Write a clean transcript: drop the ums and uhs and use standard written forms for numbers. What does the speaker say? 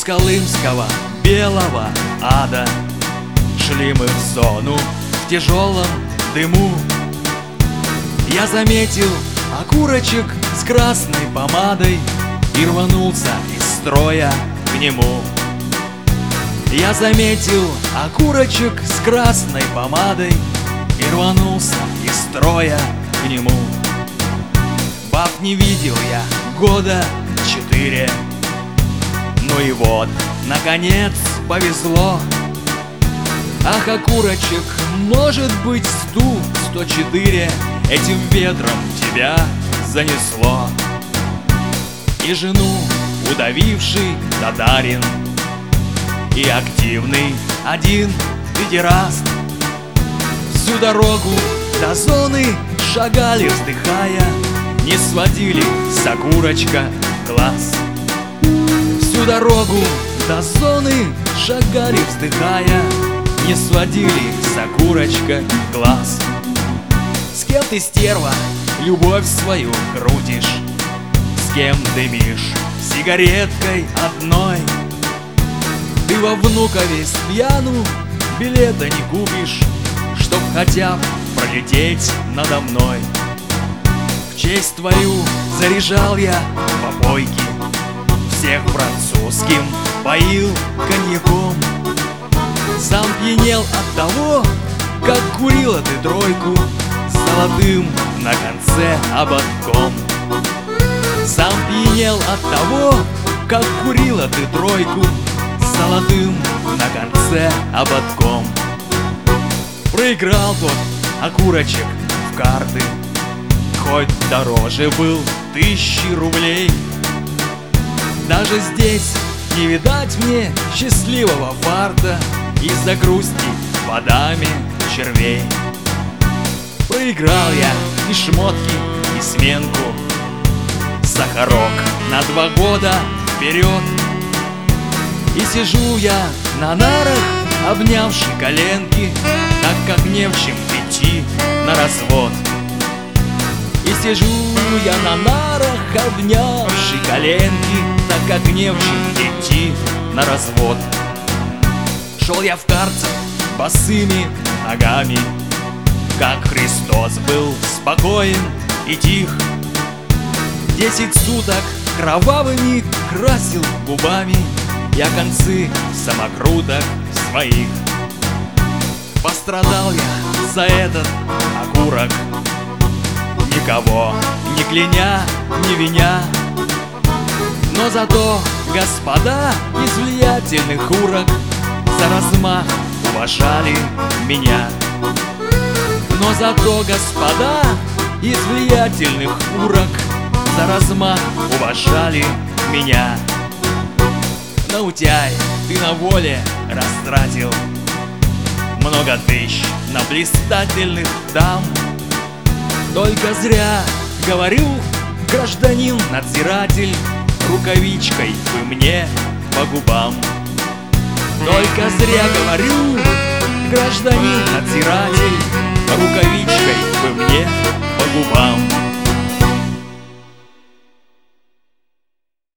колымского белого ада шли мы в зону в тяжелом дыму. Я заметил окурочек с красной помадой и рванулся из строя к нему. Я заметил окурочек с красной помадой и рванулся из строя к нему. Баб не видел я года 4. Ну и вот, наконец, повезло. Ах, окурочек, может быть, стул 104 этим ветром тебя занесло. И жену удавивший татарин, и активный один педераст всю дорогу до зоны шагали, вздыхая, не сводили с окурочка глаз. Всю дорогу до зоны шагали, вздыхая, не сводили с окурочка глаз. С кем ты, стерва, любовь свою крутишь? С кем дымишь сигареткой одной? Ты во внука весь пьяну билета не купишь, чтоб хотя бы пролететь надо мной. В честь твою заряжал я попойки, всех французским поил коньяком. Сам пьянел от того, как курила ты тройку с золотым на конце ободком. Сам пьянел от того, как курила ты тройку с золотым на конце ободком. Проиграл тот окурочек в карты, хоть дороже был 1000 рублей. Даже здесь не видать мне счастливого фарта из-за грусти водами червей. Проиграл я и шмотки, и сменку, сахарок на 2 года вперед. И сижу я на нарах, обнявши коленки, так как не в чем идти на развод. И сижу я на нарах, обнявши коленки, так как не в чем идти на развод. Шел я в карцер босыми ногами, как Христос был спокоен и тих. 10 суток кровавыми красил губами я концы самокруток своих. Пострадал я за этот окурок, никого не кляня, не виня. Но зато господа из влиятельных урок за размах уважали меня. Но зато господа из влиятельных урок за размах уважали меня. Наутяй, ты на воле растратил много тысяч на блистательных дам. Только зря говорю, гражданин надзиратель, рукавичкой вы мне по губам. Только зря говорю, гражданин надзиратель, рукавичкой вы мне по губам.